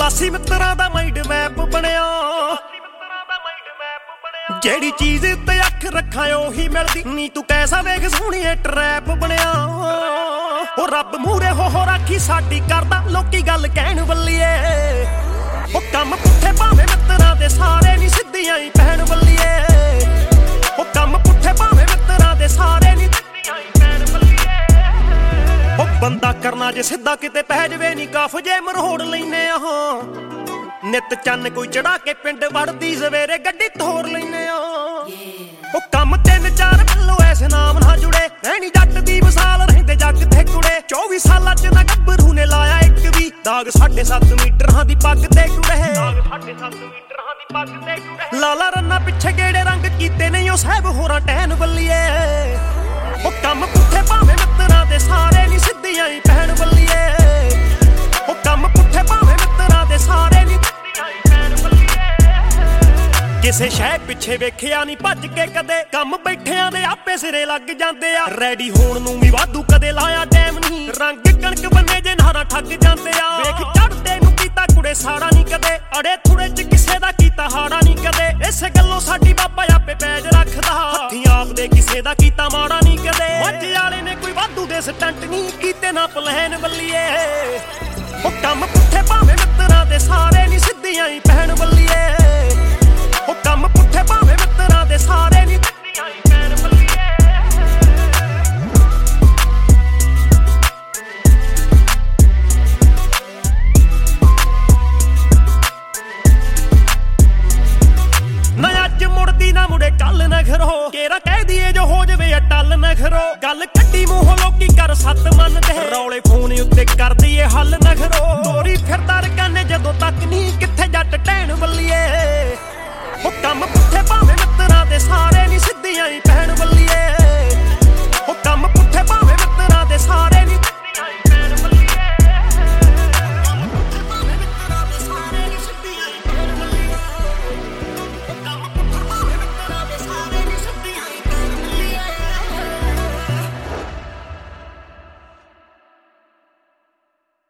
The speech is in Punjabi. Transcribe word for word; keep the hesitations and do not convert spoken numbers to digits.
ਖਲਾਸੀ ਮਿੱਤਰਾਂ ਦਾ ਮਾਈਂਡ ਮੈਪ ਬਣਿਆ ਜਿਹੜੀ ਚੀਜ਼ ਉੱਤੇ ਅੱਖ ਰੱਖਾਂ ਉਹੀ ਮਿਲਦੀ ਨੀ ਤੂੰ ਕੈਸਾ ਵੇਖ ਸੋਹਣੀਏ ਟਰੈਪ ਬਣਿਆ ਉਹ ਰੱਬ ਮੂਹਰੇ ਹੋ ਹੋ ਰਾਖੀ ਸਾਡੀ ਕਰਦਾ ਲੋਕੀ ਗੱਲ ਕਹਿਣ ਵੱਲੀਏ ਉਹ ਕੰਮ ਪੁੱਠੇ ਭਾਵੇਂ ਮਿੱਤਰਾਂ ਦੇ ਸਾਰੇ ਨੀ ਸਿੱਧੀਆਂ ਹੀ ਪੈਣ ਵੱਲੀਏ ਉਹ ਕੰਮ ਪੁੱਠੇ ਭਾਵੇਂ ਮਿੱਤਰਾਂ ਦੇ ਸਾਰੇ ਨੀ ਸਿੱਧੀਆਂ ਹੀ ਪੈਣ ਵੱਲੀਏ ਉਹ ਬੰਦਾ ਕਰਨਾ ਜੇ ਸਿੱਧਾ ਕਿਤੇ ਪੈ ਜਵੇ ਨੀ ਕਾਫ ਜੇ ਮਰੋੜ ਲੈਨੇ ਆ ਨਿੱਤ ਚੰਨ ਕੋਈ ਚੜਾ ਕੇ ਪਿੰਡ ਵੜਦੀ ਸਵੇਰੇ ਗੱਡੀ ਤੋਰ ਲੈਨੇ ਆ ਉਹ ਕੰਮ ਤਿੰਨ ਚਾਰ ਵੱਲੋਂ ਐਸੇ ਨਾਮ ਨਾ ਜੁੜੇ ਐਨੀ ਜੱਟ ਦੀ ਮਿਸਾਲ ਰਹਿੰਦੇ ਜੱਗ ਤੇ ਕੁੜੇ ਚੌਵੀ ਸਾਲਾਂ ਚ ਨਾ ਗੱਭਰੂ ਨੇ ਲਾਇਆ ਇੱਕ ਵੀ ਦਾਗ ਸਾਢੇ ਸੱਤ ਮੀਟਰਾਂ ਦੀ ਪੱਗ ਤੇ ਕੁੜੇ ਦਾਗ ਸਾਢੇ ਸੱਤ ਮੀਟਰਾਂ ਦੀ ਪੱਗ ਤੇ ਕੁੜੇ ਲਾਲਾ ਰੰਨਾ ਪਿੱਛੇ ਗੇੜੇ ਰੰਗ ਕੀਤੇ ਨਹੀਂ ਉਹ ਸਾਹਿਬ ਹੋਰਾਂ ਟੈਨ ਵੱਲੀਏ ਉਹ ਕੰਮ ਪੁੱਠੇ ਭਾਵੇਂ ਮਿੱਤਰਾਂ ਦੇ ਸਾਰੇ ਨੀ ਸਿੱਧੀਆਂ ਹੀ ਪੈਣ ਵੱਲੀਏ ਉਹ ਕੰਮ ਪੁੱਠੇ ਭਾਵੇਂ ਮਿੱਤਰਾਂ ਦੇ ਸਾਰੇ ਨੀ ਕਿਸੇ ਸ਼ੈ ਪਿੱਛੇ ਵੇਖਿਆ ਨੀ ਭੱਜ ਕੇ ਕਦੇ ਕੰਮ ਬੈਠਿਆਂ ਦੇ ਆਪੇ ਸਿਰੇ ਲੱਗ ਜਾਂਦੇ ਆ ਰੈਡੀ ਹੋਣ ਨੂੰ ਵੀ ਵਾਧੂ ਕਦੇ ਲਾਇਆ ਟਾਈਮ ਨਹੀਂ ਰੰਗ ਕਣਕ ਬੰਨੇ ਜੇ ਨਾਰਾ ਠੱਗ ਜਾਂਦੇ ਆ ਵੇਖ ਚੜਦੇ ਨੂੰ ਕੀਤਾ ਕੁੜੇ ਸਾੜਾ ਨਹੀਂ ਕਦੇ ਅੜੇ ਥੁੜੇ ਚ ਕਿਸੇ ਦਾ ਕੀਤਾ ਹਾੜਾ ਨਹੀਂ ਕਦੇ ਇਸੇ ਗੱਲੋਂ ਸਾਡੀ ਬਾਬਾ ਆਪੇ ਪੈਜ ਰੱਖਦਾ ਹੱਥੀਂ ਆਪ ਦੇ ਕਿਸੇ ਦਾ ਕੀਤਾ ਮਾੜਾ ਨਹੀਂ ਕਦੇ ਮੱਝ ਵਾਲੇ ਨੇ ਕੋਈ ਵਾਧੂ ਦੇ ਸਟੰਟ ਨਹੀਂ ਕੀਤੇ ਨਾ ਪਲੈਨ ਵੱਲੀਏ ਉਹ ਕੰਮ ਪੁੱਠੇ ਭਾਵੇਂ ਮਿੱਤਰਾਂ ਦੇ ਸਾਰੇ ਨੀ ਸਿੱਧੀਆਂ ਹੀ ਪੈਣ ਵੱਲੀਏ ਉਹ ਕੰਮ ਪੁੱਠੇ ਭਾਵੇਂ ਮਿੱਤਰਾਂ ਦੇ ਸਾਰੇ ਨੀ ਸਿੱਧੀਆਂ ਹੀ ਪੈਣ ਵੱਲੀਏ ਨਾ ਅੱਜ ਮੁੜਦੀ ਨਾ ਮੁੜੇ ਕੱਲ ਨਾ ਖਰੋ ਕੇਰਾ ਕਹਿ ਦੀਏ ਜੋ ਹੋ ਜਵੇ ਅਟੱਲ ਨਾ ਖਰੋ ਗੱਲ ਕੱਢੀ ਮੂੰਹੋਂ ਲੋਕੀ ਕਰ ਸੱਤ ਮੰਨਦੇ ਰੌਲੇ ਫੋਨ ਉੱਤੇ ਕਰ ਦਈਏ ਹੱਲ ਨਾ ਖਰੋ ਤੋਰੀ ਫਿਰਦਾ ਰਕਾਨੇ ਜਦੋਂ ਤੱਕ ਨਹੀਂ ਕਿੱਥੇ ਜੱਟ ਟੈਣ ਵੱਲੀਏ ਉਹ ਕੰਮ ਪੁੱਠੇ ਭਾਵੇਂ ਮਿੱਤਰਾਂ ਦੇ ਸਾਰੇ